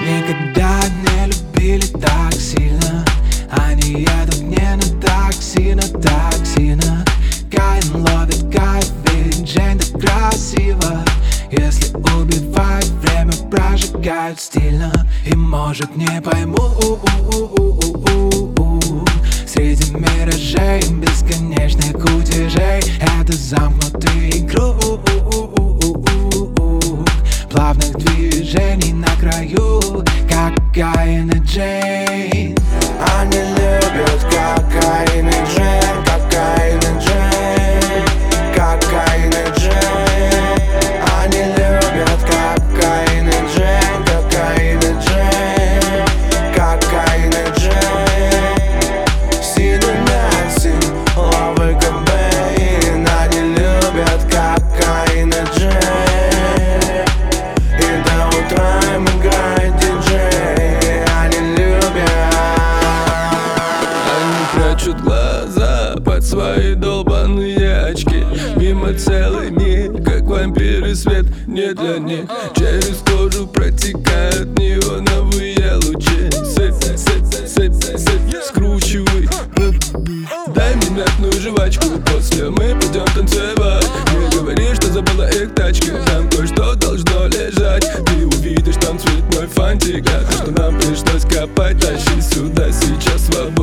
Никогда не любили так сильно. Они едут не на такси, на такси, на Каин ловит кайф, ведь Джейн так красиво. Если убивать время, прожигают стильно. И может не пойму среди миражей бесконечных кутежей. Это замкнутый круг плавных движений на краю, как Каин и Джейн. Они любят как Каин и Джейн, как Каин и Джейн, как Каин и Джейн. Они любят как Каин и Джейн, как Каин и Джейн, как Каин и Джейн. Сид и Нэнси, Лав и Кобейн. Они любят как Каин и Джейн, и до утра им играет диджей. Они любят. Прячут глаза под свои долбаные очки. Мимо целый мир, как вампиры, свет не для них. Через кожу протекают неоновые лучи. Сыпь, сыпь, сыпь, сыпь, скручивай. Дай мне мятную жвачку, после мы пойдем танцевать. Не говори, что забыла их тачки, там кое-что должно лежать. Ты увидишь там цветной фантик, а то, что нам пришлось копать, тащи сюда сейчас свободу.